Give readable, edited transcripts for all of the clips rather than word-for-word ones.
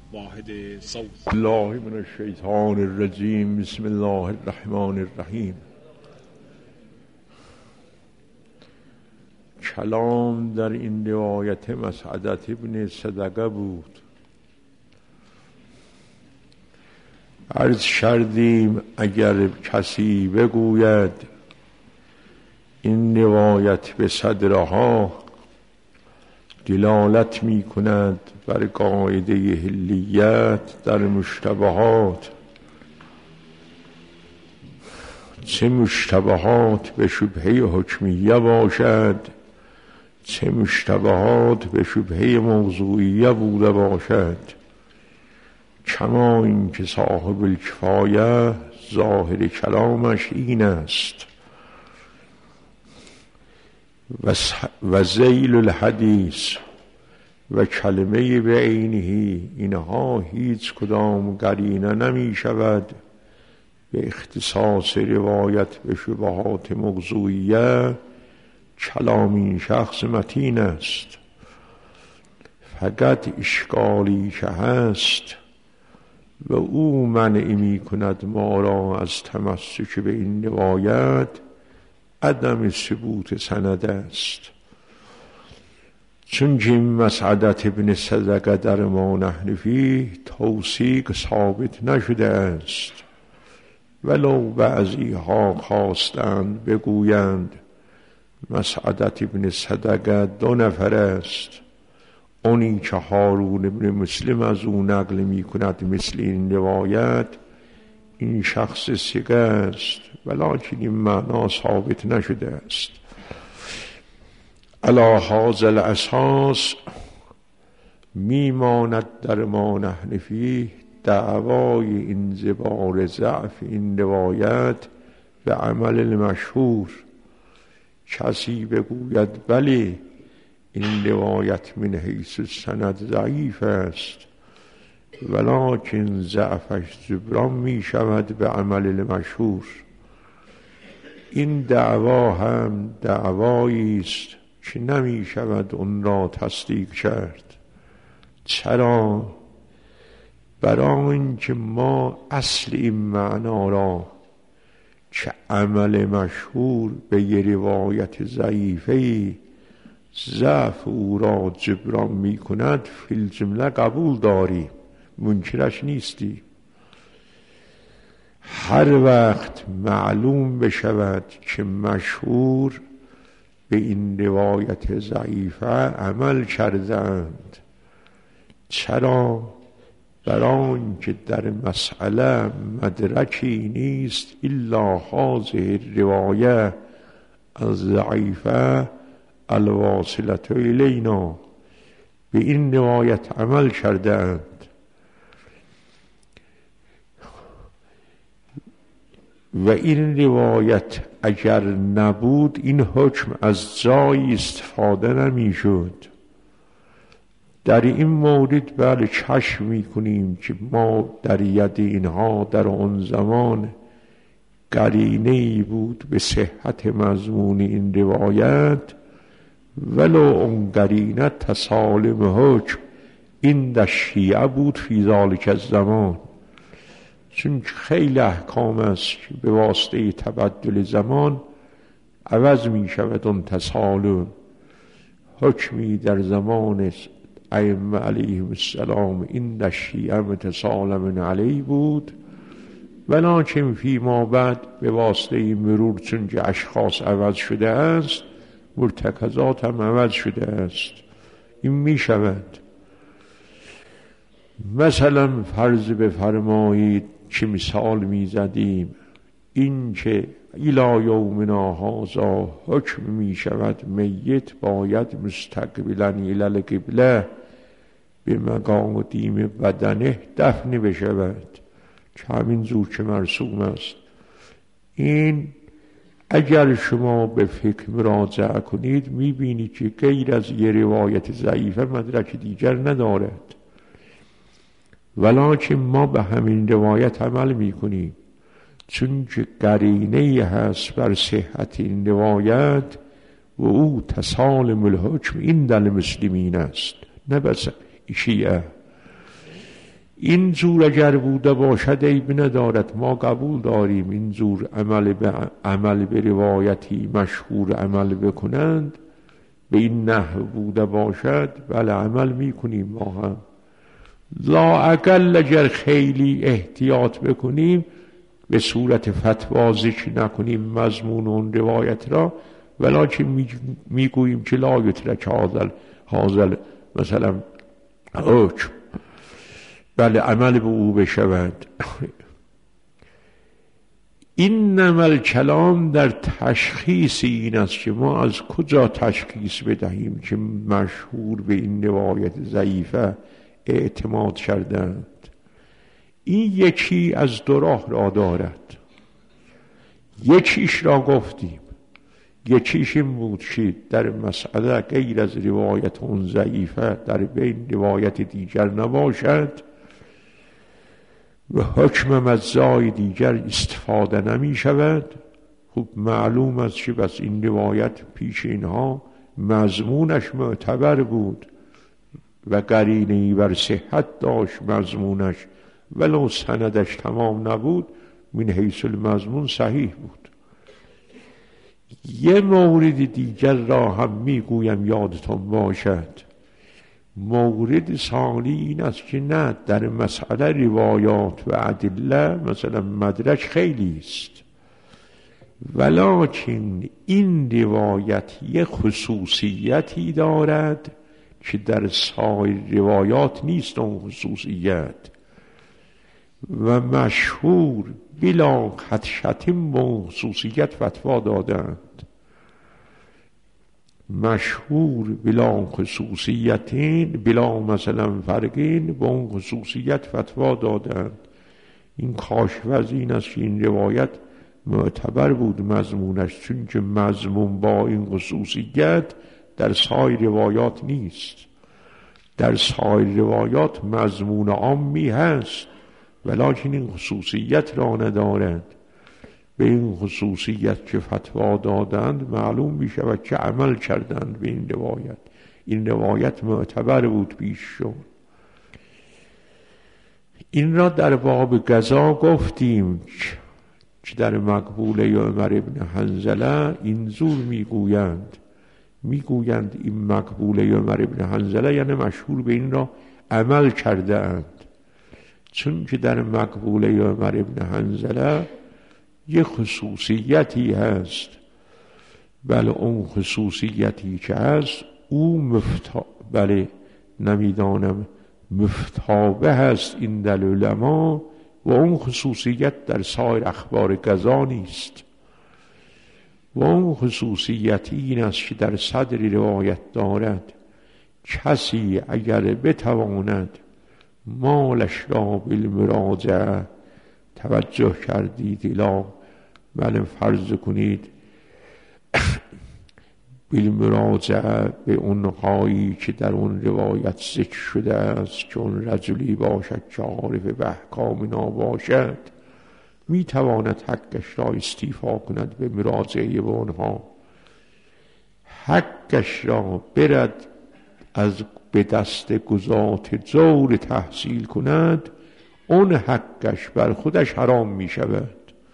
واحد صوت. الله من الشیطان الرجیم. بسم الله الرحمن الرحیم. کلام در این روایت مسعدة ابن صدقه بود. عرض کردیم اگر کسی بگوید این روایت به صدرها دلالت می کند بر قاعده حلیت در مشتبهات، چه مشتبهات به شبهه حکمیه باشد، چه مشتبهات به شبهه موضوعیه بوده باشد، کما این که صاحب الکفایه ظاهر کلامش این است و ذیل الحدیث و کلمه به عینه، اینها هیچ کدام قرینه نمی شود به اختصاص روایت به شبهات موضوعیه. کلام این شخص متین است، فقط اشکالی که هست و او منع می کند ما را از تمسک به این روایت عدم ثبوت سند است. چون که این مسعدة ابن صدقه در ما نحن فیه توثیق ثابت نشده است، ولو بعضی ها خواستند بگویند مسعدة ابن صدقه 2 نفر است، اونی که هارون ابن مسلم از او نقل می کند مثل این روایت این شخص ثقه است، ولکن این معنا ثابت نشده است. علی هذا الاساس میماند در ما نحن فیه دعوای انضبار ضعف این روایت به عمل المشهور. کسی بگوید بله این روایت من حیث السند ضعیف است، ولکن ضعفش جبران می شود به عمل المشهور، این دعوا هم دعوایی است که نمی شود اون را تصدیق کرد. چرا؟ برای اینکه ما اصل این معنا را که عمل مشهور به یه روایت ضعیفه ضعف او را جبران می کند فی الجمله قبول داریم، منکرش نیستی. هر وقت معلوم بشود که مشهور به این روایت ضعیفه عمل کردند. چرا؟ برای اینکه در مسئله مدرکی نیست الا هذه الروایه الضعیفه الواصله الینا، به این روایت عمل کردند. و این روایت اگر نبود این حکم از جایی استفاده نمی شد. در این مورد بله کشف می کنیم که ما در ید اینها در اون زمان قرینه‌ای بود به صحت مضمون این روایت، ولو اون قرینه تسالم حکم این در شیعه بود فی ذالک الزمان، چون خیلی احکام است که به واسطه تبدل زمان عوض می شود. اون تسالم حکمی در زمان ائمه علیهم السلام این در شیعه متسالم علی بود، ولکن فی ما بعد به واسطه مرور چون که اشخاص عوض شده است مرتکزات هم عوض شده است. این می شود. مثلا فرض بفرمایید که مثال می زدیم این که الی یومنا هذا حکم می شود میت باید مستقبلا الی القبله به مقادیم بدنه دفن بشود، که همین زور که مرسوم است. این اگر شما به فکر مراجعه کنید می بینید که غیر از یه روایت ضعیفه مدرک دیگر ندارد، ولکن ما به همین روایت عمل می کنیم چون که قرینه هست بر صحت این روایت و او تسالم الحکم این در مسلمین است، نه بس شیعه. این زور اگر بوده باشد عیب ندارد، ما قبول داریم این زور عمل به روایتی مشهور عمل بکنند به این نحو بوده باشد، بله عمل میکنیم ما هم. لا اقل اگر خیلی احتیاط بکنیم به صورت فتوا ذکر نکنیم مضمون اون روایت را، ولکن میگوییم که لا یترک هذا مثلا حکم، بله عمل به او بشود. اینما الکلام در تشخیص این است که ما از کجا تشخیص بدهیم که مشهور به این روایت ضعیفه اعتماد کردند. این یکی از دو راه را دارد. یکیش را گفتیم، یکیش این بود که در مسئله غیر از روایت اون ضعیفه در بین روایت دیگر نباشد و حکم مجزای دیگر استفاده نمی شود. خب معلوم است که بس این روایت پیش اینها مضمونش معتبر بود و قرینه‌ای بر صحت داشت مضمونش، ولو سندش تمام نبود من حیث المضمون صحیح بود. یه مورد دیگر را هم میگویم یادتون باشد. مورد ثانی این است که نه، در مسئله روایات و ادله مثلا مدرک خیلی است، ولکن این روایت یه خصوصیتی دارد که در سایر روایات نیست اون خصوصیت، و مشهور بلا خدشتیم با خصوصیت فتوا دادند. مشهور بلا خصوصیتین بلا مثلا فرقین با اون خصوصیت فتوا دادند. این کاشف از این است که این روایت معتبر بود مضمونش، چون که مضمون با این خصوصیت در سایر روایات نیست. در سایر روایات مضمون عامی هست ولکن این خصوصیت را ندارد. به این خصوصیت که فتوا دادند معلوم می شود که عمل کردند به این روایت. این روایت معتبر بود پیششون. این را در باب قضا گفتیم که در مقبوله عمر ابن حنظله این زور میگویند این مقبوله عمر ابن حنظله یعنی مشهور به این را عمل کرده اند، چون که در مقبوله عمر ابن حنظله یه خصوصیتی هست. بله اون خصوصیتی که هست او مفتابه هست این در علما، و اون خصوصیت در سایر اخبار قضا نیست. و اون خصوصیت این است که در صدر روایت دارد کسی اگر بتواند مالش را بالمراجعه، توجه کردید الا بله فرض کنید بالمراجعه به اونهایی که در اون روایت ذکر شده است که اون رجلی باشد که عارف به احکامنا باشد، میتواند حقش را استیفا کند به مراجعه به اونها، حقش را برد از به دست گزات جور تحصیل کند، اون حقش بر خودش حرام می شود.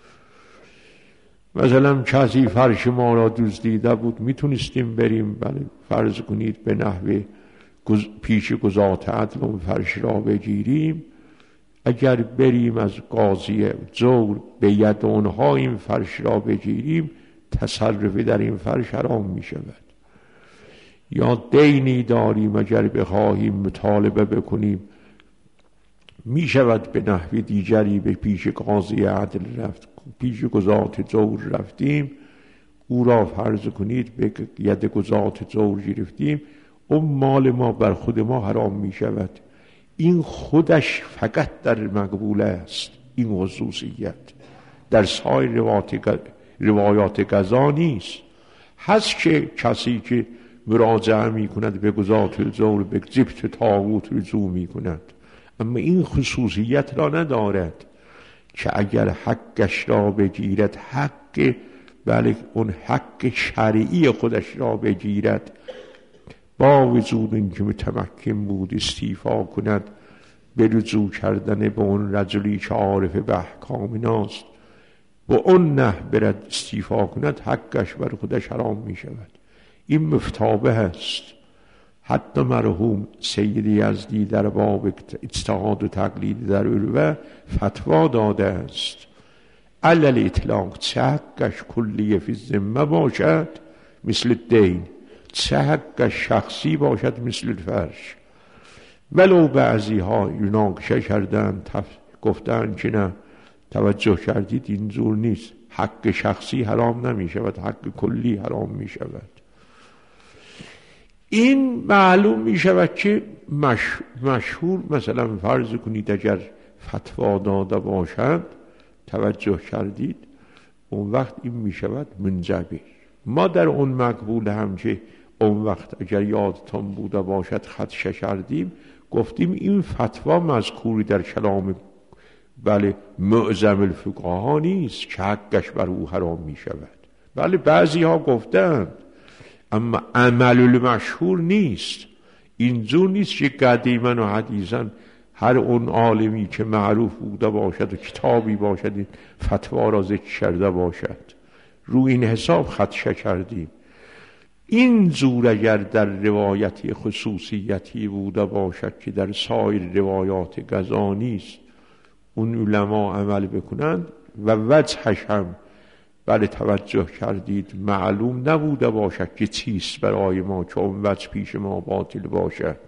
مثلا کسی فرش ما را دزدیده بود، میتونستیم بریم بله فرض کنید به نحو پیش گزات عدل اون فرش را بگیریم، اگر بریم از قاضی جور به ید اونها این فرش را بگیریم تصرف در این فرش حرام می شود. یا دینی داریم اگر بخواهیم مطالبه بکنیم می شود به نحو دیگری به پیش قاضی عدل رفت، پیش گزات جور رفتیم، او را فرض کنید به ید گزات جور گرفتیم، اون مال ما بر خود ما حرام می شود. این خودش فقط در مقبوله است، این خصوصیت در سایر روایات قضا نیست. هست که کسی که مراجعه می کند به گزات جور به جبت طاغوت رجوع می کند، اما این خصوصیت را ندارد که اگر حقش را بگیرد بله اون حق شرعی خودش را بگیرد، با وجود اینکه متمکن بود استیفا کند به رجوع کردن به اون رجلی که عارف به احکام ناست و اون نه برد استیفا کند حقش بر خودش حرام می شود. این مفتابه هست. حتی مرحوم سید یزدی در باب اجتهاد و تقلید در عروه فتوا داده است علل اطلاق چه حقش کلیه فی الذمه باشد مثل دین، چه حقش شخصی باشد مثل فرش. ولو بعضی ها مناقشه کردن گفتن که نه توجه کردید اینجور نیست، حق شخصی حرام نمی شود، حق کلی حرام می شود. این معلوم می شود که مشهور مثلا فرض کنید اگر فتوا داده باشد توجه کردید اون وقت این می شود منجبر. ما در اون مقبول هم که اون وقت اگر یادتان بوده باشد خدشه کردیم گفتیم این فتوا مذکوری در کلام معظم الفقها نیست که حقش بر او حرام می شود. بله بعضی ها گفتند اما عمل المشهور نیست. اینجور نیست که قدیما و حدیثا هر اون عالمی که معروف بوده باشد و کتابی باشد این فتوا را ذکر کرده باشد. رو این حساب خدشه کردیم. این زور اگر در روایتی خصوصیتی بوده باشد که در سایر روایات قضا نیست اون علما عمل بکنند و وجهش هم توجه کردید معلوم نبوده باشد که چیست برای ما که اون وجه پیش ما باطل باشد،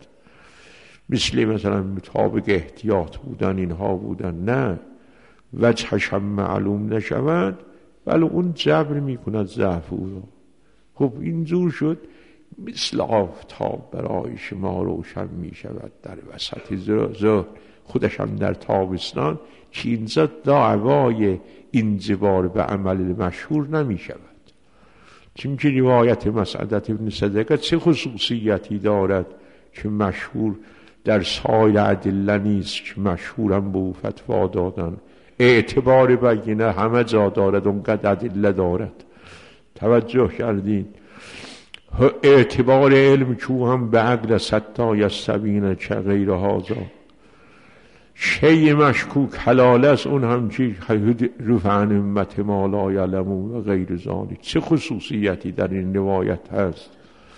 مثلا مطابق احتیاط بودن اینها بودن، نه وجهش هم معلوم نشود ولی اون جبر میکند ضعف او را. خب اینجور شد مثل آفتاب برای شما روشن می شود در وسط ظهر، خودش هم در تابستان، که اینجا دعوای انجبار به عمل مشهور نمی شود. چون که روایت مسعدت ابن صدقه چه خصوصیتی دارد که مشهور در سایر ادله نیست که مشهورم به او فتوا دادن. اعتبار بینه همه جا دارد، اونقدر ادله دارد. توجه کردین؟ اعتبار علم چو هم به عقل ستا یستبین چه غیر هازا، شیء مشکوک حلال است اون هم چی رفعن امت ما لا یعلمون و غیر ذالک. چه خصوصیتی در این روایت هست؟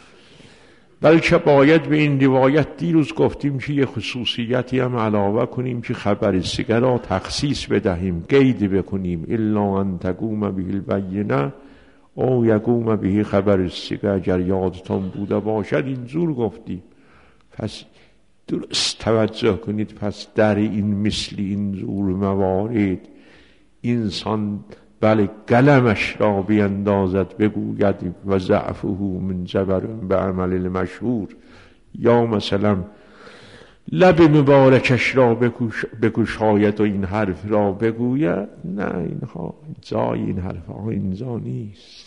بلکه باید به این روایت دیروز گفتیم که یه خصوصیتی هم علاوه کنیم که خبر سگه را تخصیص بدهیم، قید بکنیم الا ان تقوم به البینه او یقوم به خبر سگه. اگر یادتان بوده باشد اینجور گفتیم. پس درست توجه کنید. پس در این مثل اینجور موارد انسان قلمش را بیندازد بگوید و ضعفه من جبر به عمل المشهور، یا مثلا لب مبارکش را بگشاید و این حرف را بگوید. نه، اینها جای این حرف ها اینجا نیست.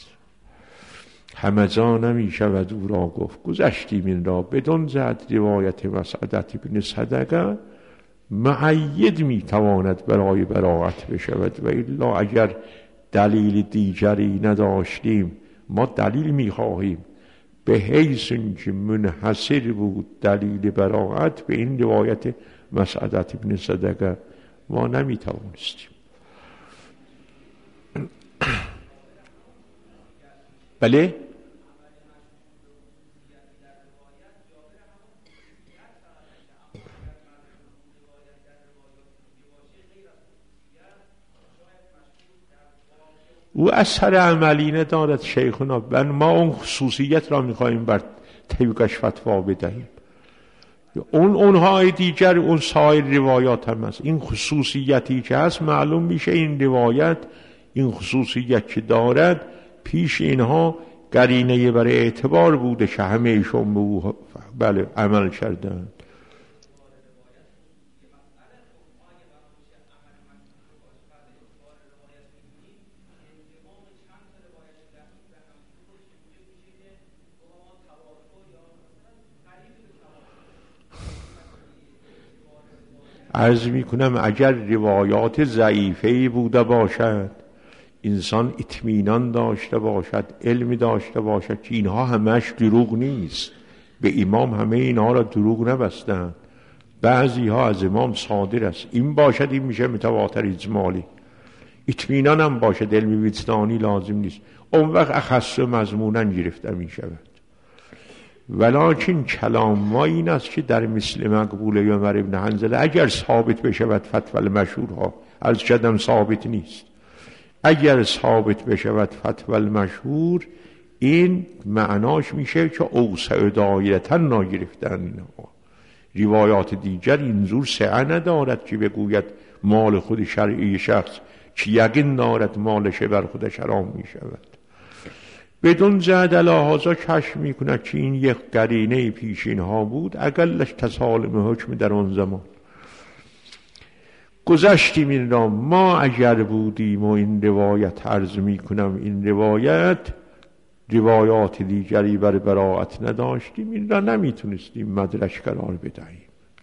همه جا نمی شود او را گفت. گذشتیم این را. بدون زد روایت مسعدت ابن صدقه معید می تواند برای براعت بشود و الا اگر دلیل دیگری نداشتیم ما دلیل می خواهیم به حیث اینکه منحصر بود دلیل براعت به این روایت مسعدت ابن صدقه ما نمی توانستیم. بله؟ او اثر عملی ندارد شیخنا. ما اون خصوصیت را میخواییم بر طبقش فتوا بدهیم. اونهای دیگر اون سایر روایات هم هست. این خصوصیتی که هست معلوم میشه این روایت این خصوصیت که دارد پیش اینها قرینه برای اعتبار بوده که همه ایشون به او عمل کردن. عرض میکنم اگر روایات ضعیفه‌ای بوده باشد انسان اطمینان داشته باشد، علمی داشته باشد که اینها همش دروغ نیست. به امام همه اینها را دروغ نبستند. بعضی ها از امام صادر است، این باشد این میشه متواتر اجمالی. اطمینان هم باشد علم وجدانی لازم نیست، اون وقت اخص مضمونا گرفته می شود. ولکن کلام ما این است که در مثل مقبول عمر ابن حنظله اگر ثابت بشود فتوی المشهورها، از کدم ثابت نیست، اگر ثابت بشود فتوی المشهور، این معناش میشه که اوسع دایرتا ناگرفتن. روایات دیگر اینجور سعه ندارد که بگوید مال خود شرعی شخص که یقین دارد مالش بر خودش حرام می شود. بدون جهت لحاظا کشف می کند که این یک قرینه پیشین ها بود، اقلش تسالم حکم در آن زمان. گذشتیم این را. ما اگر بودیم و این روایت عرض می کنم، این روایات دیگری بر براءت نداشتیم، این را نمیتونستیم مدرک قرار بدهیم.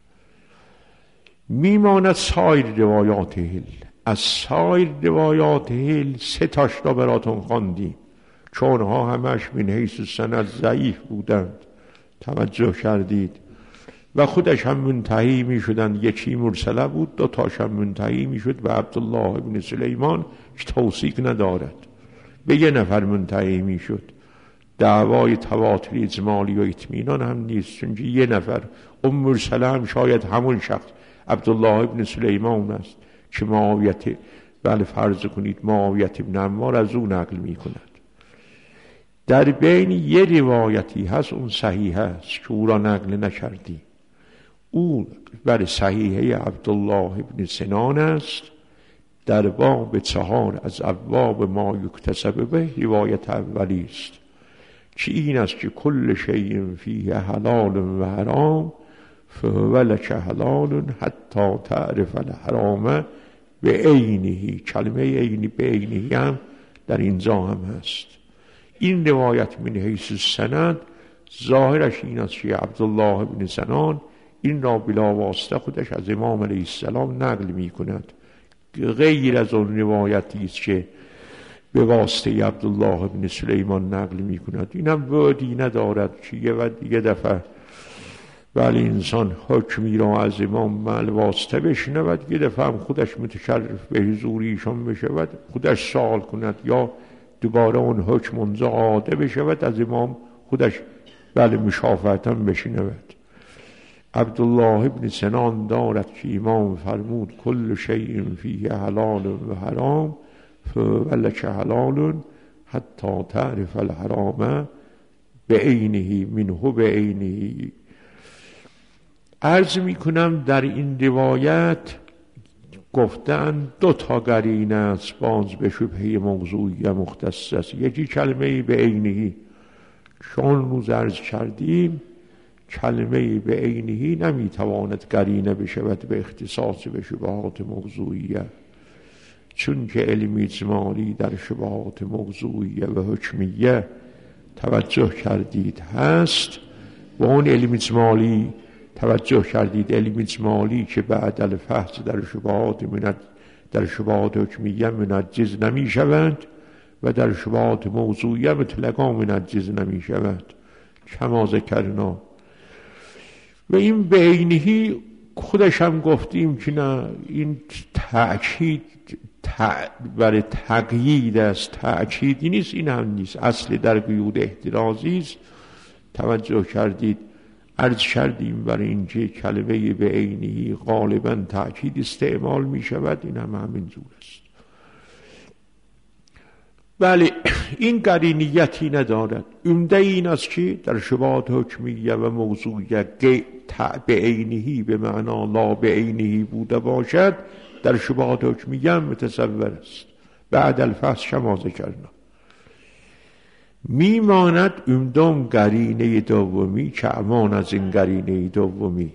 میماند سایر روایات هل. از سایر روایات هل 3 تاش را براتون خواندیم، چون ها همش من حیث سند ضعیف بودند، توجه کردید، و خودش هم منتهی می شدند. یکی مرسله بود، 2 تاش هم منتهی می شد به عبدالله ابن سلیمان که توثیق ندارد، به 1 نفر منتهی می شد. دعوای تواتر اجمالی و اطمینان هم نیست، چون 1 نفر، اون مرسله هم شاید همون شخص عبدالله ابن سلیمان است که معاویت، بله فرض کنید معاویت ابن عمار از او نقل می کند. در بین 1 روایتی هست اون صحیح است که او را نقل نکردی، او بر صحیحه عبدالله ابن سنان است، در باب 4 از ابواب ما یکتسب به روایت اولی است که این است که کل شیء فیه حلال و حرام فهو لک حلال حتی تعرف الحرام به عینه. کلمه عینی به عینه هم در اینجا هم هست. این روایت من حیث سند ظاهرش این است که عبدالله ابن سنان این را بلا واسطه خودش از امام علیه السلام نقل می کند، غیر از اون روایتی است که به واسطه عبدالله ابن سلیمان نقل می کند. این هم بعدی ندارد که یه دفعه ولی انسان حکمی را از امام واسطه بشنود، 1 دفعه هم خودش متشرف به حضور ایشان بشود، خودش سوال کند، یا دوباره اون حکم اونجا عاده بشود از امام خودش مشافهتا بشنود. عبدالله ابن سنان دارد که امام فرمود کل شیء فیه حلال و حرام فلک حلال حتی تعرف الحرام به عینه منه به عینه. عرض می کنم در این روایت گفتن 2 تا قرینه است باز به شبهه موضوعی مختص است. یکی کلمه به عینه، چون روز عرض کردیم کلمه به عینه نمیتواند قرینه بشود به اختصاص به شبهات موضوعیه، چون که علم اجمالی در شبهات موضوعیه و حکمیه توجه کردید هست. و اون علم اجمالی توجه کردید، علم اجمالی که بعد الفحص در شبهات حکمیه منجز نمی شوند و در شبهات موضوعیه مطلقا منجز نمی شوند کما ذکرنا. و این به عینه خودش هم گفتیم که نه، این تأکید برای تقیید است، تأکیدی نیست، این هم نیست، اصل در قیود احترازی است. توجه کردید عرض کردیم برای اینکه کلمه به عینه غالبا تأکید استعمال می شود، این هم همینجور است. بله این قرینیتی ندارد. عمده این است که در شبهات حکمیه و موضوعیه به عینه به معنا لا به عینه بوده باشد، در شبهات حکمیه هم متصور است. بعد الفحص شما ذکرنا میماند عمدم قرینه دومی که امان از این قرینه دومی.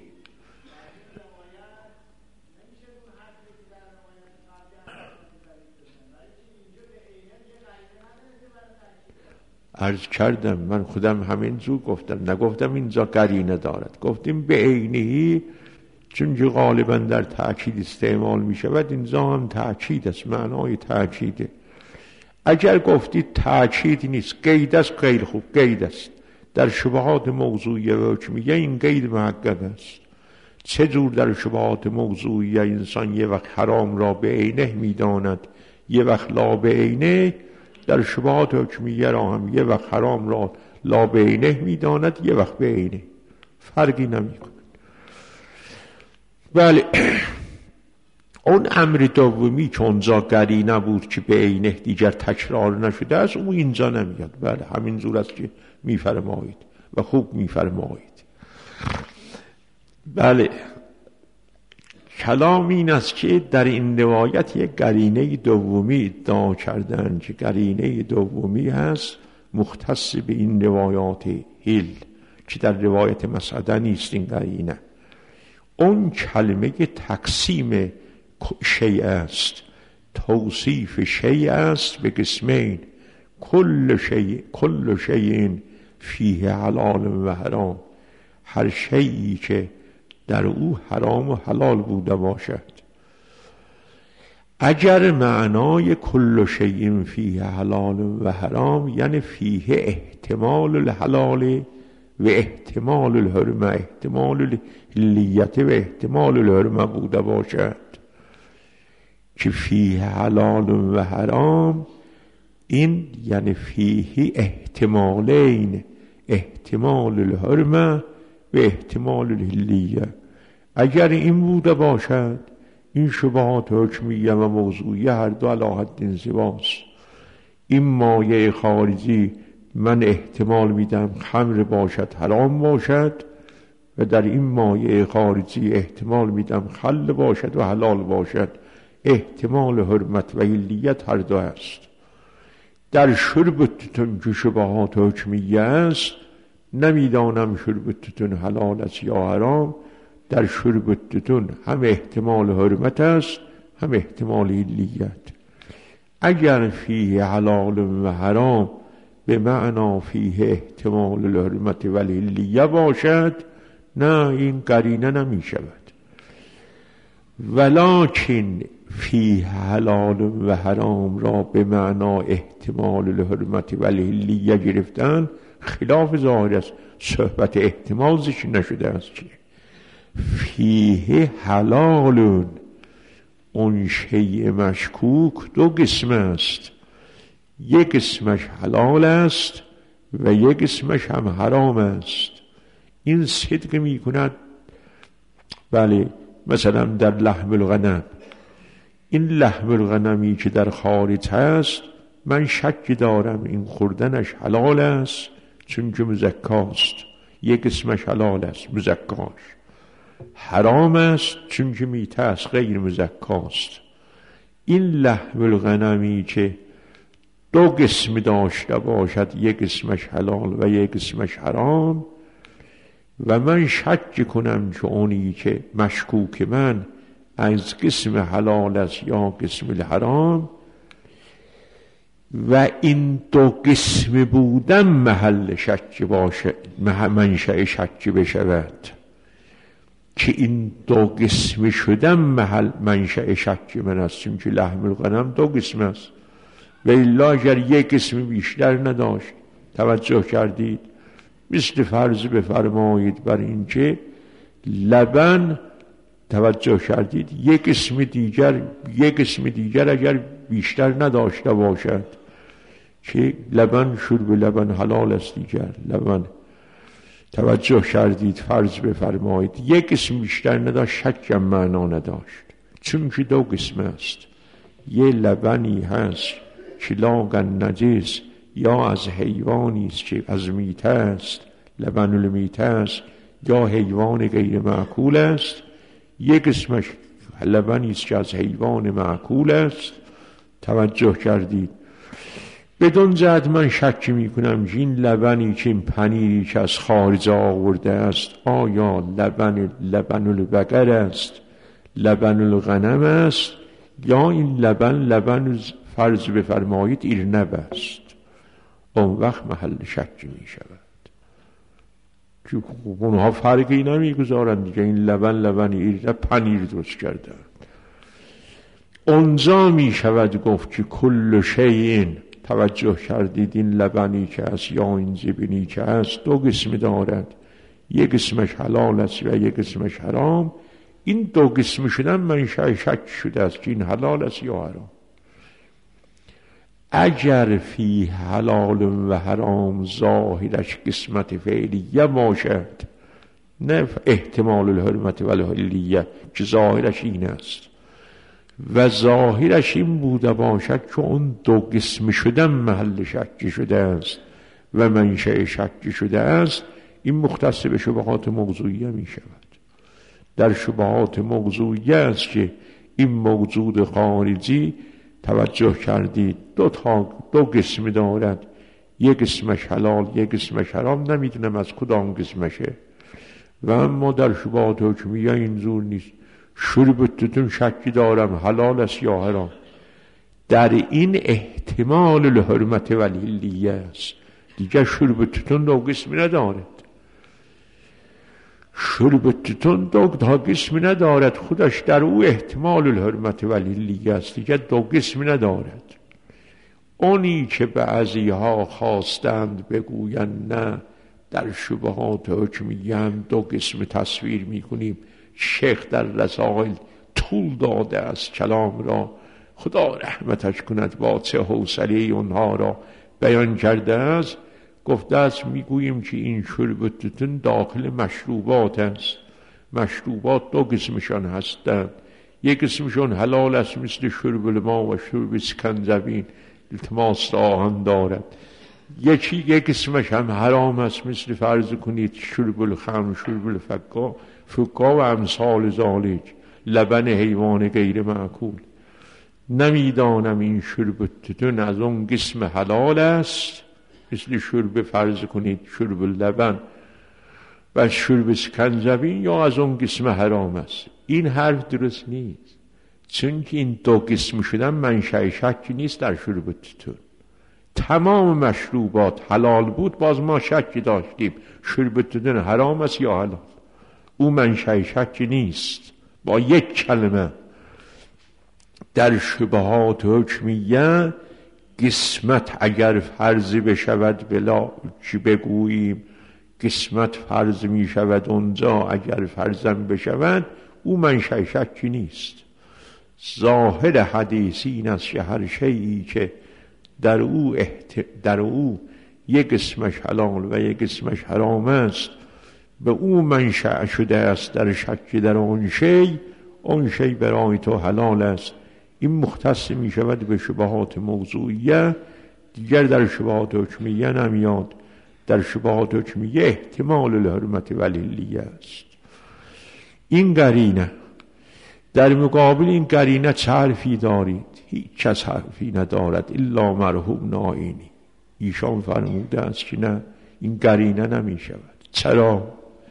عرض کردم من خودم همینجور گفتم، نگفتم اینجا قرینه دارد، گفتیم به عینه، چون که غالبا در تأکید استعمال می شود، اینجا هم تأکید است، معنای تأکیده. اگر گفتید تأکید نیست، قید است، غیر خوب، قید است. در شبهات موضوعی و حکمیه این قید محقق است، چه جور در شبهات موضوعی انسان یه وقت حرام را به عینه میداند یه وقت لا به عینه، در شبهات حکمیه را هم یه وقت حرام را لا به عینه میداند یه وقت به عینه، فرقی نمیکنه. بله اون امر دومی چون زاگری نبود که به عینه دیگر تکرار نشده است، اون اینجا نمیاد. بله همین جور است که میفرمایید و خوب میفرمایید. بله کلام این است که در این روایت یک قرینه دومی ادعا کردن که قرینه دومی هست مختص به این روایات هل که در روایت مسعده نیست. این قرینه اون کلمه تقسیم شیء است، توصیف شیء است به قسمین، کل شیء فیه حلال و حرام، هر شیئی که در او حرام و حلال بوده باشد. اگر معنای کل شیء فیه حلال و حرام یعنی فیه احتمال الحلال و احتمال الحرمه، احتمال الحلیت و احتمال الحرمه بوده باشد که فیه حلال و حرام، این یعنی فیه احتمالین، احتمال الحرمه و احتمال الحلیه. اگر این بوده باشد این شبهات حکمیه و موضوعیه هر دو علی حد سواست. این مایه خارجی من احتمال میدم خمر باشد حرام باشد و در این مایه خارجی احتمال میدم خل باشد و حلال باشد، احتمال حرمت و حلیت هر دو است. در شربتتون که شبهات حکمیه است نمیدانم شربتتون حلال است یا حرام، در شربتتون هم احتمال حرمت است هم احتمال حلیت. اگر فیه حلال و حرام به معنا فیه احتمال الحرمت و الحلیه باشد نه این قرینه نمی شود. ولکن فیه حلال و حرام را به معنا احتمال الحرمت و الحلیه گرفتن خلاف ظاهر است. صحبت احتمال ذکر نشده است که فیه حلال، اون شیء مشکوک دو قسم است، یک قسمش حلال است و یک قسمش هم حرام است. این صدق می کند. بله مثلا در لحم الغنم، این لحم الغنمی که در خارج هست من شک دارم این خوردنش حلال است چون که مزکاست، یک قسمش حلال است مزکاش، حرام است چون که میته است غیر مزکاست. این لحم الغنمی که دو قسم داشته باشد یک قسمش حلال و یک قسمش حرام و من شک کنم که اونی که مشکوک من از قسم حلال است یا قسم الحرام و این دو قسم بودن محل شک باشه، منشأ شک بشود که این دو قسم شدن محل منشأ شک من است، چون که لحم الغنم دو قسم است و الا اگر یک قسم بیشتر نداشت. توجه کردید؟ مثل فرض بفرمایید بر این که لبن، توجه کردید، یک قسم دیگر اگر بیشتر نداشته باشد که لبن شرب لبن حلال است دیگر لبن، توجه کردید؟ فرض بفرمایید یک قسم بیشتر نداشت شکم معنا نداشت، چون که دو قسم است. یه لبنی هست که لاغن نجس یا از حیوانی است که از میته است، لبن المیته است، یا حیوان غیر معقول است. یک قسمش لبنی است که از حیوان معقول است. توجه کردید؟ بدون جهت من شک می کنم که این لبنی که این پنیری که از خارج آورده است آیا لبن البقر است، لبن الغنم است، یا این لبن فرض بفرمایید ارنب است. اون وقت محل شک می شود که اونها فرقی نمی گذارند دیگه. این لبن ارنب پنیر درست کردن. اونجا می شود گفت که کل شیء، توجه کردید این لبنی که است یا این زبنی که است دو قسم دارد، یک اسمش حلال است و یک اسمش حرام، این دو قسم شدن منشأ شک شده است که این حلال است یا حرام. اگر فی حلال و حرام ظاهرش قسمت فعلیه باشد، نه احتمال الحرمت و الحلیه که ظاهرش این است، و ظاهرش این بوده باشد که اون دو قسم شدن محل شک شده است و منشأ شک شده است، این مختص به شبهات موضوعیه می شود. در شبهات موضوعیه است که این موجود خارجی توجه کردید دو قسم دارد، یک اسمش حلال یک اسمش حرام، نمیدونم از کدام قسمشه. و اما در شبهات حکمیه این زور نیست، شرب توتون شکی دارم حلال است یا حرام، در این احتمال الحرمت و الحلیه است، دیگر شرب توتون دو قسمی ندارد. شرب توتون دو قسمی ندارد، خودش در او احتمال الحرمت و الحلیه است، دیگر دو قسمی ندارد. اونی که بعضیها خواستند بگویند نه در شبهات حکمیه هم دو قسم تصویر میکنیم، شیخ در رسائل طول داده است کلام را، خدا رحمتش کند، با چه حوصله اونها را بیان کرده است. گفته است میگوییم که این شرب توتون داخل مشروبات است، مشروبات دو قسمشان هستند، یک قسمشان حلال است مثل شرب الماء و شرب سکنجبین، التماس آهن دارد، یک قسمش هم حرام است مثل فرض کنید شرب الخمر، شرب الفقا و امثال ذالک، لبن حیوان غیر معقول. نمیدانم این شرب توتون از اون قسم حلال است مثل شرب فرض کنید شرب لبن و شرب سکنجبین، یا از اون قسم حرام است. این حرف درست نیست، چون که این دو قسم شدن منشأ شکی نیست در شرب توتون. تمام مشروبات حلال بود باز ما شکی داشتیم شرب توتون حرام است یا حلال، او منشأ شکی نیست. با یک کلمه در شبهات حکمیه قسمت اگر فرض بشود بلا چی بگوییم، قسمت فرض می شود اونجا، اگر فرضم بشود او منشأ شکی نیست. ظاهر حدیث این است که هر شیئی که در او یک اسمش حلال و یک اسمش حرام است، به او منشأ شده است در شک در آن شی برای تو حلال است. این مختص می شود به شبهات موضوعیه، دیگر در شبهات حکمیه نمیاد. در شبهات حکمیه احتمال الحرمت و الحلیه است. این قرینه در مقابل این قرینه چه حرفی دارید؟ هیچ کس حرفی ندارد الا مرحوم نائینی. ایشان فرموده است که نه، این قرینه نمی شود. چرا؟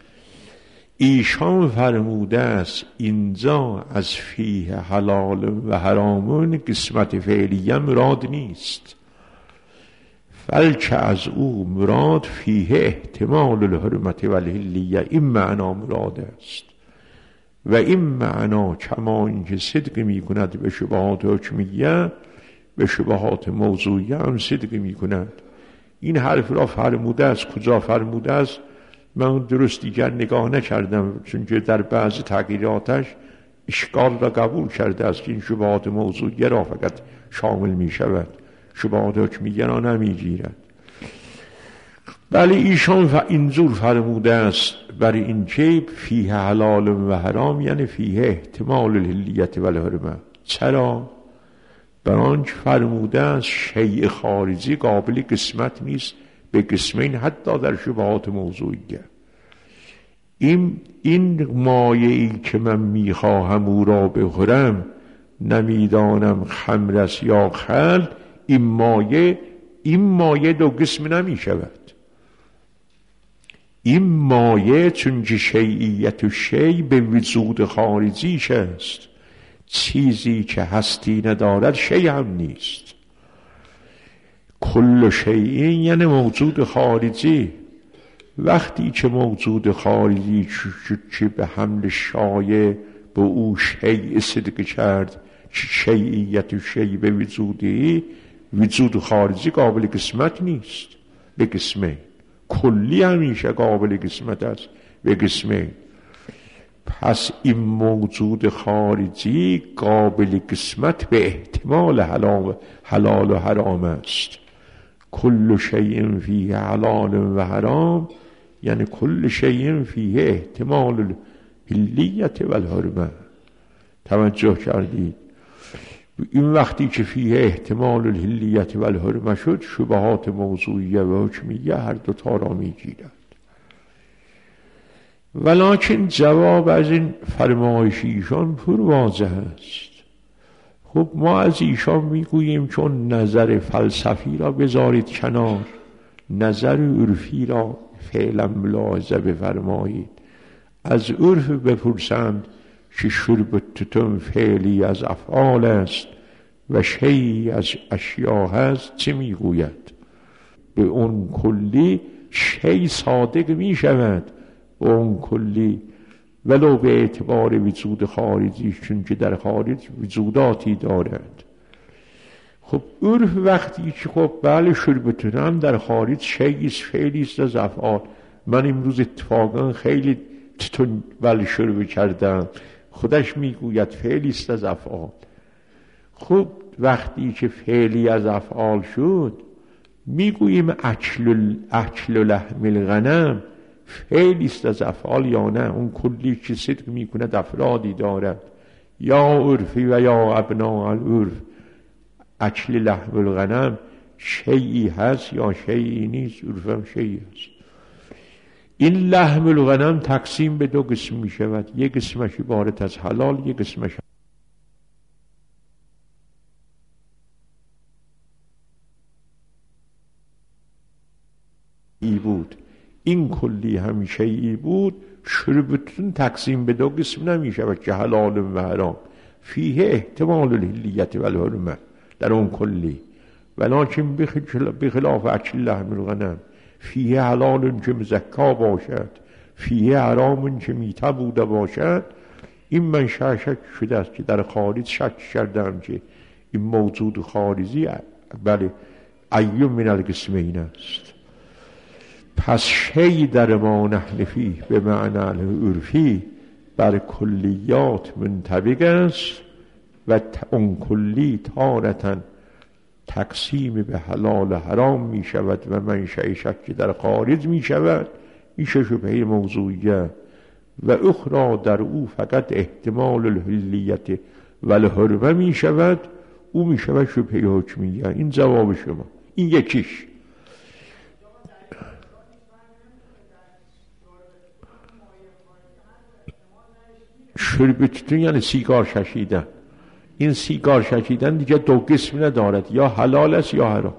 ایشان فرموده است اینجا از فیه حلال و حرامون قسمت فعلیه مراد نیست، بلکه از او مراد فیه احتمال الحرمت و الحلیه، این معنا مراد است. و این معنا کما اینکه صدق می کند به شبهات حکمیه، به شبهات موضوعیه هم صدق می کند. این حرف را فرموده است. کجا فرموده است؟ من درست دیگر نگاه نکردم، چون که در بعض تغییراتش اشکال را قبول کرده است که این شبهات موضوعیه را فقط شامل می شود، شبهات حکمیه را نمی گیرد. بلی ایشان اینجور فرموده است برای این که فیه حلال و حرام، یعنی فیه احتمال الحلیت و الحرمه. چرا؟ برانچه فرموده است شیء خارجی قابل قسمت نیست به قسمین حتی در شبهات موضوعیه. این مایه‌ای که من میخواهم او را بخورم، نمیدانم خمر است یا خل، این مایه دو قسم نمی شود. این مایه چون که شیعیت و شیع به وجود خارجیش است، چیزی که هستی ندارد شیع هم نیست. کل شیعین یعنی موجود خارجی. وقتی که موجود خارجی که به حمل شایع به او شیع صدق کرد، شیعیت و شیع به وجودی، وجود خارجی قابل قسمت نیست به قسمه. کلی همیشه قابل قسمت است به قسمین. پس این موجود خارجی قابل قسمت به احتمال حلال و حرام است. کل شیء فیه حلال و حرام، یعنی کل شیء فیه احتمال الحلیت و الحرمه. توجه کردید؟ این وقتی که فیه احتمال الحلیت و الحرمه شد، شبهات موضوعیه و حکمیه هر دوتا را میگیرد. ولکن جواب از این فرمایش ایشان پر واضح است. خب ما از ایشان میگوییم چون نظر فلسفی را بذارید کنار، نظر عرفی را فعلا ملاحظه بفرمایید. از عرف بپرسند که شربتتون فعلی از افعال است و شیعی از اشیاء هست، چه میگوید؟ به اون کلی شیع صادق میشود، به اون کلی ولو به اعتبار وجود خارجی، چون که در خارج وجوداتی دارد. خب عرف وقتی که خب بله شربتون هم در خارج شیعیست، فعلیست از افعال. من امروز اتفاقا خیلی تون بله شرب کردم، خودش میگوید فعلیست از افعال. خب وقتی که فعلی از افعال شد، میگوییم اکل لحم الغنم فعلیست از افعال یا نه؟ اون کلی که صدق میکند افرادی دارد، یا عرفی و یا ابناء العرف. اکل لحم الغنم شیعی هست یا شیعی نیست؟ عرفم شیعی هست. این لحم الغنم تقسیم به دو قسم می شود، یک قسمش عبارت از حلال، یک قسمش ای بود. این کلی همیشه ای بود. شربتون تقسیم به دو قسم نمی شود که حلال و حرام، فیه احتمال الحلیت و الحرمه در اون کلی. ولکن بخلاف اکل لحم الغنم فیه حلال که مزکا باشد، فیه حرام که میته بوده باشد. این من شک شده است که در خارج شک کردم که این موجود خارجی بله ایوم من القسمین است. پس شی در ما نحن فیه به معنی العرفی بر کلیات منطبق است و اون کلی تارتاً تقسیم به حلال و حرام می شود و منشأ شک در خارج می شود. این شبهه موضوعیه. و اخرى در او فقط احتمال الحلیت و الحرمه می شود، او می شود شبهه حکمیه. این جواب شما. این یکیش. شربتون یعنی سیگار کشیدن. این سیگار کشیدن دیگه دو قسم ندارد، یا حلال است یا حرام.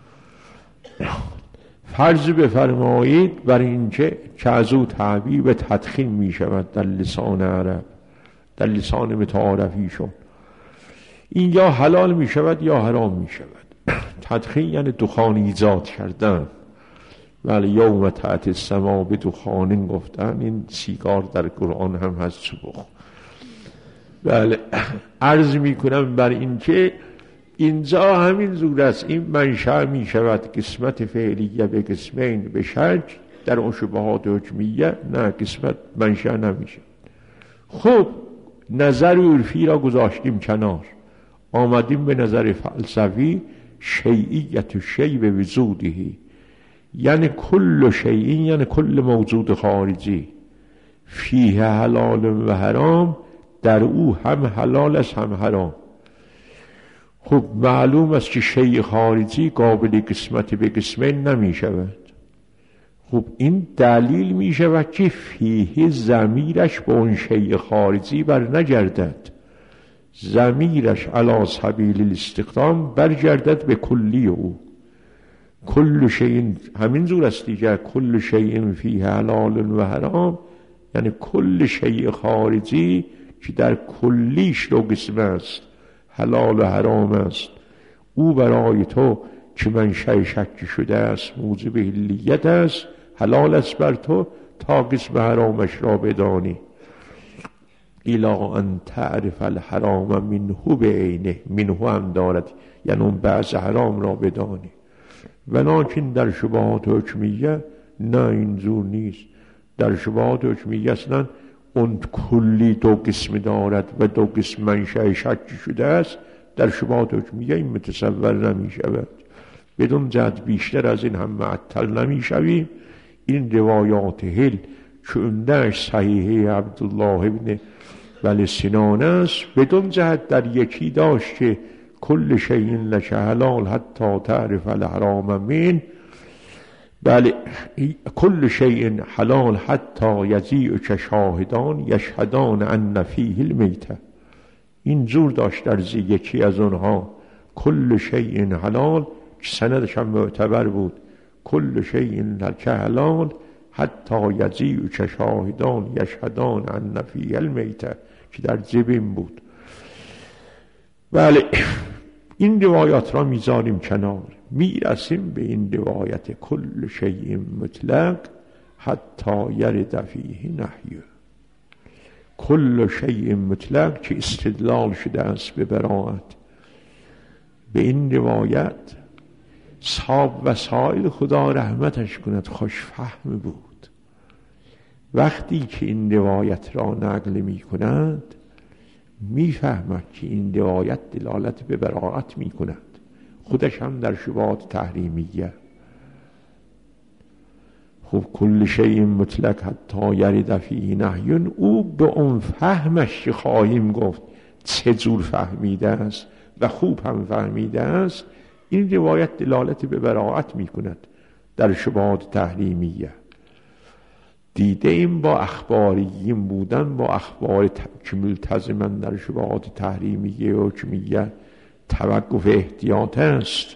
فرض بفرمایید بر اینکه که از او تعبیر به تدخین می شود در لسان عرب، در لسان متعارفیشون. این یا حلال می شود یا حرام می شود. تدخین یعنی دخان ایجاد کردن. ولی یوم تأتی السماء بدخان گفتن. این سیگار در قرآن هم هست چوبخ. بله عرض می کنم بر این که اینجا همین زور است. این منشأ می شود قسمت فعلیه به قسمین به شک، در اون شبهات حکمیه نه، قسمت منشأ نمی شود. خب نظر عرفی را گذاشتیم کنار، آمدیم به نظر فلسفی. شیعیت شیء به وجودهی، یعنی کل شیء، یعنی کل موجود خارجی، فیه حلال و حرام، در او هم حلال است هم حرام. خب معلوم است که شیء خارجی قابل قسمت به قسمین نمی شود. خب این دلیل می شود که فیه ضمیرش به اون شیء خارجی بر نگردد، ضمیرش علی سبیل الاستقدام برگردد به کلی او. کل شیء همین زور است دیگه، کل شیء فیه حلال و حرام، یعنی کل شیء خارجی که در کلیش دو قسم است، حلال و حرام است، او برای تو که منشأ شک شده است، موجب حلیت است، حلال است بر تو تا قسم حرامش را بدانی. الا ان تعرف الحرام منه بعینه، منه هم دارد یعنی اون بعض حرام را بدانی. ولکن در شبهات حکمیه نه، این زور نیست. در شبهات حکمیه اصلا اون کلی دو قسم دارد و دو قسم منشأ شکی شده است، در شبهات حکمیه این متصور نمی شود. بدون جهت بیشتر از این هم معطل نمی شویم. این روایات هل چوندهش صحیحه عبدالله ابن سنان است، بدون جهت در یکی داشت که کل شیء لک حلال حتی تعرف الحرام من، بله کل شیء حلال حتی یجیءک شاهدان یشهدان ان فیه المیته. این زور داشت در یکی از اونها کل شیء حلال، سندش هم معتبر بود، کل شیء لک حلال حتی یجیءک شاهدان یشهدان ان فیه المیته که در زبین بود. بله این روایات را میذاریم کنار، میرسیم به این روایت کل شیء مطلق حتی یرد فیه نهی. کل شیء مطلق که استدلال شده است به براءت. به این روایت صاحب وسائل خدا رحمتش کند خوشفهم بود. وقتی که این روایت را نقل می کند میفهمد که این روایت دلالت به براءت می کند. خودش هم در شبهات تحریمیه. خب کل شیء مطلق حتی یرد فیه نهی، او به اون فهمش که خواهیم گفت چه جور فهمیده است و خوب هم فهمیده است، این روایت دلالت به براءت می کند در شبهات تحریمیه. دیده این با اخباریین بودن، با اخبار که ملتزمن در شبهات تحریمیه و حکمیه توقف احتیاط است.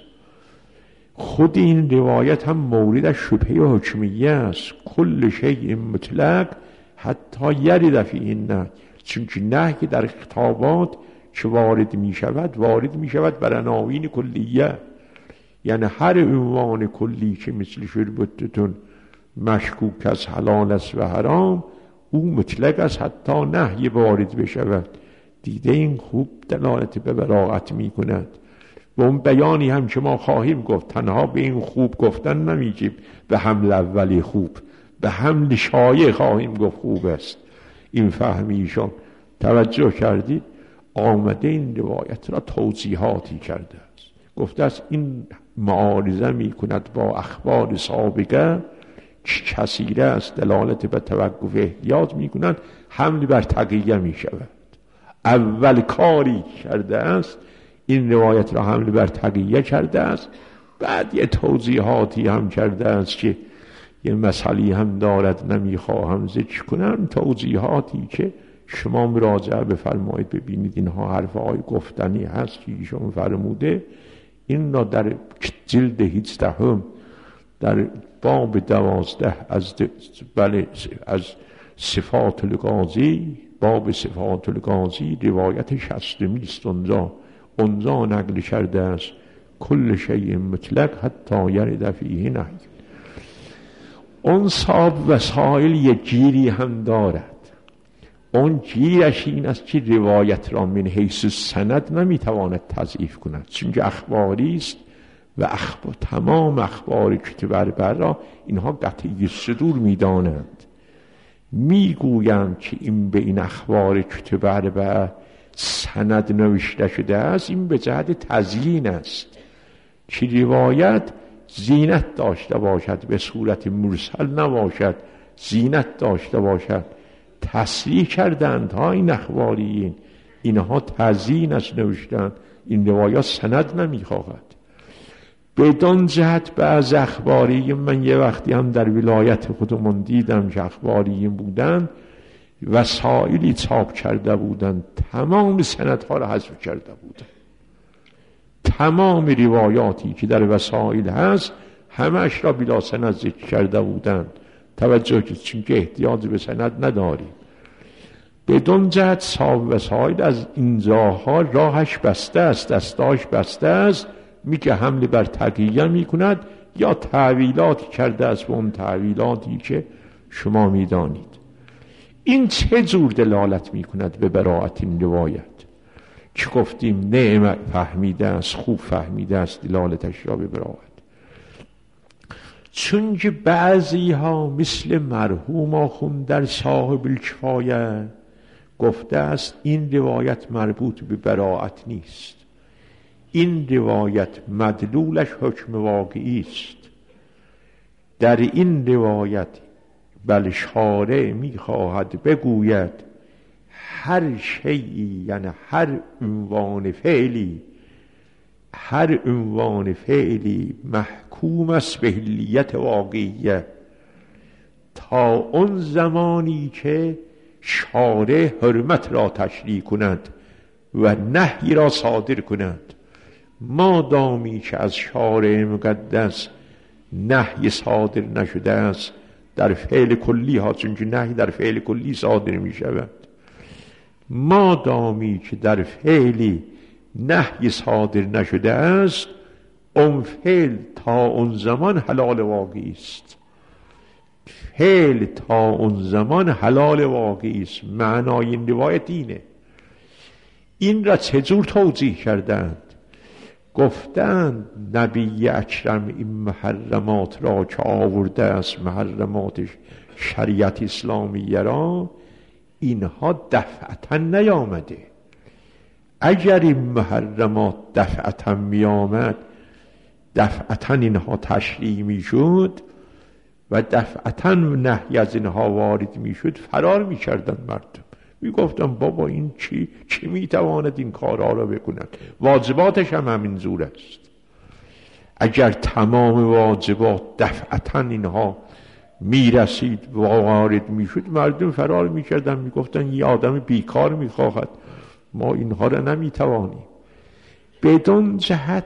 خود این روایت هم مورد شبهه حکمیه است. کل شیء مطلق حتی یرد فیه نهی، چون که نهی در خطابات که وارد می شود بر عناوین کلیه، یعنی هر عنوان کلی که مثل شربتتون مشکوک از حلال است و حرام، او مطلق است حتی نهی وارد بشود. دیده این خوب دلالت به براءت می کند. و اون بیانی هم که ما خواهیم گفت تنها به این خوب گفتن نمیگیم به حمل اولی خوب، به حمل شایع خواهیم گفت خوب است. این فهمیشون توجه کردید آمده این روایت را توضیحاتی کرده است. گفته است این معارضه می کند با اخبار سابقه کثیره است، دلالت به توقف احتیاط می کند، حمل بر تقیه می شود. اول کاری کرده است این روایت را حمل بر تقیه کرده است، بعد یه توضیحاتی هم کرده است که یه مسئله هم دارد نمیخواهم ذکر کنم، توضیحاتی که شما مراجعه بفرمایید ببینید اینها حرفهای گفتنی هست که ایشون فرموده. این را در جلد 18 در باب 12 از صفات القاضی، باب صفات القاضی روایت 60 است، اونجا نقل کرده است کل شیء مطلق حتی یرد فیه نهی. اون صاحب وسائل یک گیری هم دارد. اون گیرش این است که روایت را من حیث سند نمیتواند تضعیف کند، چون اخباری است و تمام اخبار کتب اربعه را اینها قطعی صدور میدانند. میگویند که این به این اخبار کتب اربعه سند نوشته شده است، این به جهت تزیین است که روایت زینت داشته باشد، به صورت مرسل نباشد، زینت داشته باشد. تصریح کردند ها این اخباریین اینها تزیین است نوشتند، این روایات سند نمیخواهد. بدون جهت بعض اخباریین، من یه وقتی هم در ولایت خودمون دیدم که اخباریین بودن وسائلی چاپ کرده بودند، تمام سندها را حذف کرده بودند. تمام روایاتی که در وسائل هست همش را بلا سند ذکر کرده بودند. توجه کنید چون که احتیاج به سند نداریم. بدون جهت صاحب وسائل از اینجاها راهش بسته است، دستاش بسته است، میگه حمله بر تقیه میکند یا تعویلاتی کرده است به اون تعویلاتی که شما میدانید. این چه جور دلالت میکند به براءت این روایت که گفتیم نعم فهمیده است، خوب فهمیده است، دلالتش را به براءت. چون که بعضی ها مثل مرحوم آخوند در صاحب الکفایه گفته است این روایت مربوط به براءت نیست، این روایت مدلولش حکم واقعی است. در این روایت بل شارع میخواهد بگوید هر شیئی، یعنی هر عنوان فعلی محکوم است به حلیت واقعیه تا اون زمانی که شارع حرمت را تشریع کند و نهی را صادر کند. مادامی که از شارع مقدس نهی صادر نشده است در فعل کلی ها، چون که نهی در فعل کلی صادر می شود، مادامی که در فعلی نهی صادر نشده است اون فعل تا اون زمان حلال واقعی است. فعل تا اون زمان حلال واقعی است. معنای این روایت اینه. این را چجور توضیح کردند؟ گفتند نبی اکرم این محرمات را که آورده است، محرمات شریعت اسلامیه را، اینها دفعتا نیامده. اگر این محرمات دفعتا می آمد، دفعتا اینها تشریع می شد و دفعتا نهی از اینها وارد می شد، فرار می کردن مردم. می گفتن بابا این چی می تواند این کارها را بکند؟ واجباتش هم همین زور است. اگر تمام واجبات دفعتا اینها می رسید و وارد می شد، مردم فرار می کردن، می گفتن یه آدم بیکار می خواهد، ما اینها را نمی توانیم. بدون جهت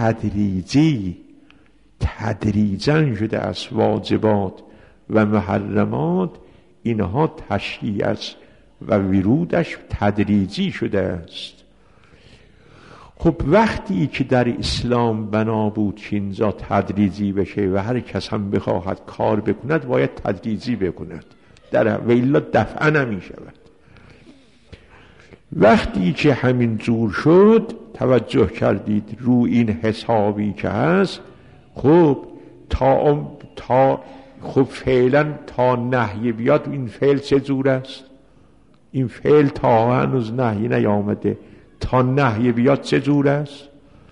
تدریجاً شده از واجبات و محرمات اینها تشریع است و ورودش تدریجی شده است. خب وقتی که در اسلام بنا بود که اینجا تدریجی بشه و هر کس هم بخواهد کار بکند باید تدریجی بکند، و الا دفعه نمی شود. وقتی که همین جور شد، توجه کردید رو این حسابی که هست، خب خب فعلا تا نهی بیاد این فعل چه جور است؟ این فعل تا هنوز نهی نیامده، تا نهی بیاد چه جور است؟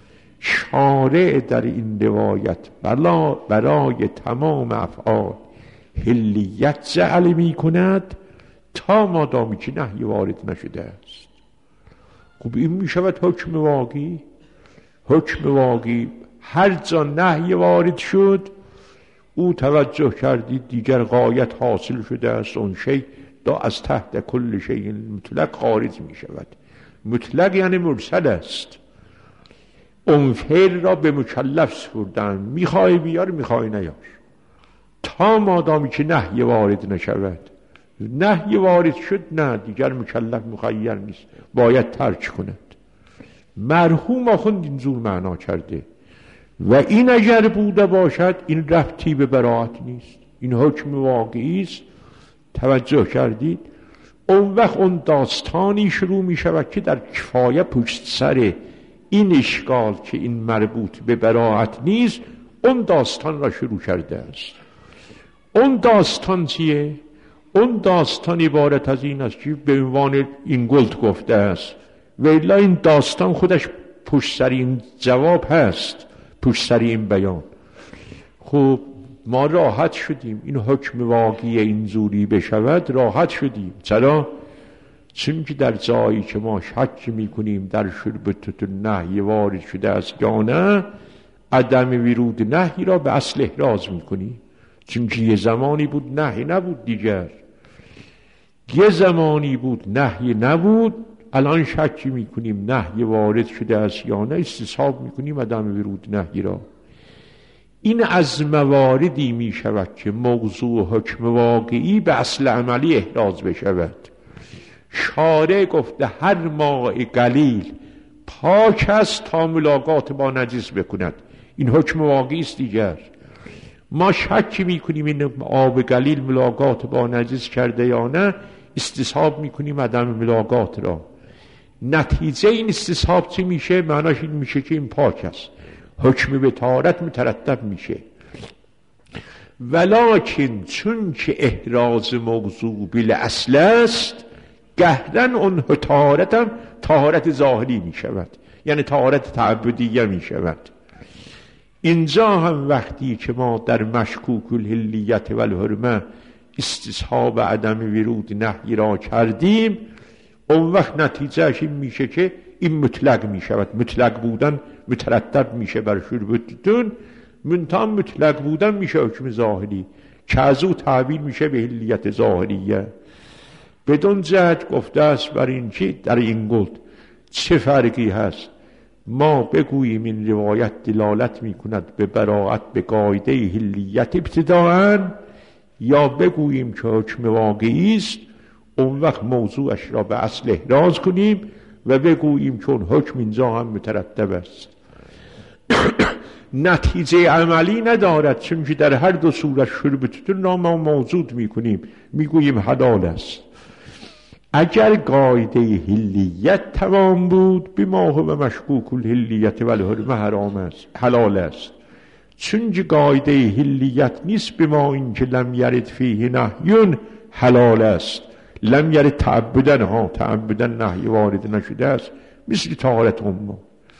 شارع در این روایت برای تمام افعال حلیت جعل می کند تا مادامی که نهی وارد نشده است. خب این می شود حکم واقعی. حکم واقعی هر جا نهی وارد شد او توجه کردید دیگر غایت حاصل شده است، اون شی دا از تحت کل شیء مطلق خارج می شود. مطلق یعنی مرسل است. اون فعل را به مکلف سپردن، میخوای بیار میخوای نیار، تا مادامی که نهی وارد نشود. نهی وارد شد نه، دیگر مکلف مخیر نیست، باید ترک کند. مرحوم آخوند اینجور معنا کرده و این اگر بوده باشد این ربطی به براءت نیست، این حکم واقعی است. توجه کردید؟ اون وقت اون داستانی شروع می شود که در کفایه پشت سر این اشکال که این مربوط به براءت نیست اون داستان را شروع کرده است. اون داستان چیه؟ اون داستان عبارت از این است که به عنوان این گلد گفته است و الا این داستان خودش پشت سر این جواب هست، پشت سر این بیان. خب ما راحت شدیم، این حکم واقعی اینجوری بشود راحت شدیم. چرا؟ چون که در جایی که ما شک میکنیم در شربت نهی وارد شده است یا نه، عدم ورود نهی را به اصل احراز میکنیم. چون که یه زمانی بود نهی نبود، دیگر یه زمانی بود نهی نبود، الان شک میکنیم نهی وارد شده است یا نه، استصحاب میکنیم عدم ورود نهی را. این از مواردی می شود که موضوع حکم واقعی به اصل عملی احراز بشود. شارع گفته هر ماء قلیل پاک است تا ملاقات با نجس بکند، این حکم واقعی است. دیگر ما شک می کنیم این آب قلیل ملاقات با نجس کرده یا نه، استصحاب می کنیم عدم ملاقات را. نتیجه این استصحاب چی میشه؟ معناش این میشه که این پاک است، حکم به طهارت مترتب میشه. ولکن چون که احراز موضوع بیل اصل است، گهرن اون طهارت هم طهارت ظاهری می شود، یعنی طهارت تعبدیه می شود. اینجا هم وقتی که ما در مشکوک الحلیت و الحرمه استصحاب عدم ورود نهی را کردیم، اون وقت نتیجهش این میشه که این مطلق می شود. مطلق بودن مترتب میشه بر شربتون، منتها مطلق بودن میشه حکم ظاهری که از او تعبیر میشه به حلیت ظاهریه. بدون جهت گفته است بر این که در این گفت چه فرقی هست ما بگوییم این روایت دلالت میکند به براءت به قاعده حلیت ابتداءً، یا بگوییم که حکم واقعی است، اون وقت موضوعش را به اصل احراز کنیم و بگوییم چون حکم اینجا هم مترتب است. نتیجه عملی ندارد، چون که در هر دو صورت شربتون را ما موجود میکنیم، میگوییم حلال است. اگر قاعده حلیت تمام بود، بما هو مشکوک الحلیت و الحرمه حرام است، حلال است. چون که قاعده حلیت نیست، بما این که لم یرد فیه نهیون حلال است. لم یرد تعبدن، ها تعبدن نهی وارد نشده است، مثل طهارت امه.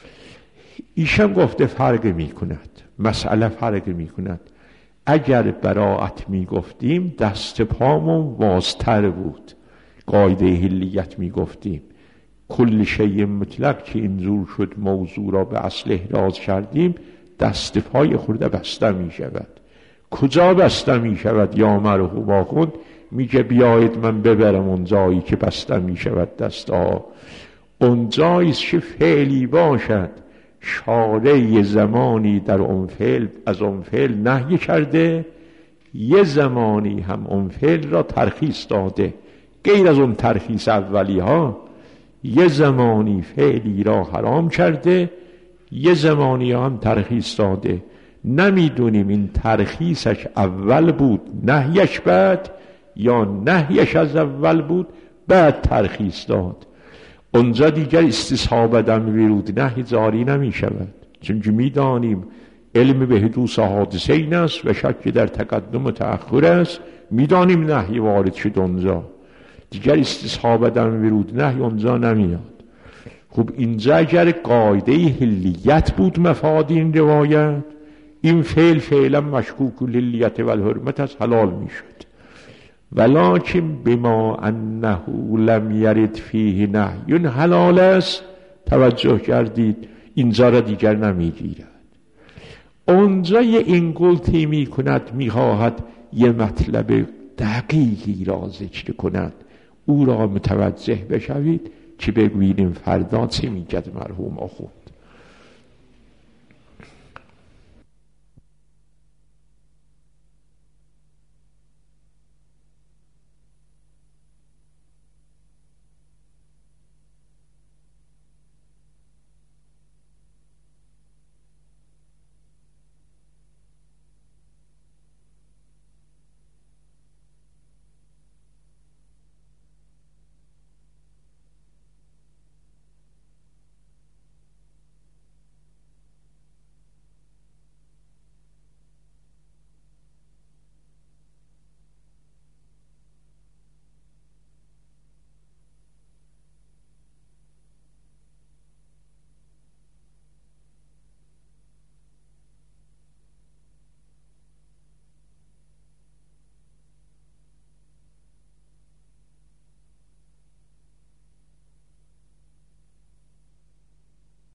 ایشان گفته فرق می کند، مسئله فرق می کند. اگر براءت می گفتیم دست پامون وازتر بود، قاعده حلیت می گفتیم کل شیء مطلق که اینجور شد موضوع را به اصل احراز کردیم، دست پای خورده بسته می شود. کجا بسته می شود؟ یا مرحوم آخوند میگه بیایید من ببرم اون جایی که بسته می شود دست ها. اون جاییست که فعلی باشد، شارع یه زمانی در اون فعل از اون فعل نهی کرده، یه زمانی هم اون فعل را ترخیص داده، غیر از اون ترخیص اولی ها. یه زمانی فعلی را حرام کرده، یه زمانی هم ترخیص داده. نمیدونیم این ترخیصش اول بود نهیش بعد، یا نهیش از اول بود بعد ترخیص داد. اونجا دیگر استصحاب عدم ورود نهی جاری نمی شود، چون که میدانیم علم به حدوث حادثه این است و شک در تقدم و تأخر است. میدانیم نهی وارد شد اونجا، دیگر استصحاب عدم ورود نهی اونجا نمیاد. خب اینجا اگر قاعده حلیت بود مفاد این روایت، این فعل فعلا مشکوک الحلیت و الحرمت از حلال میشد. ولکن بما انه لم یرد فیه نهی حلال است، توجه کردید اینجا را دیگر نمیگیرد. اونجا یه انگلتی میکند، میخواهد یه مطلب دقیقی را ذکر کند، او را متوجه بشوید که بگوییم فردا چه میگد مرحوم آخوند.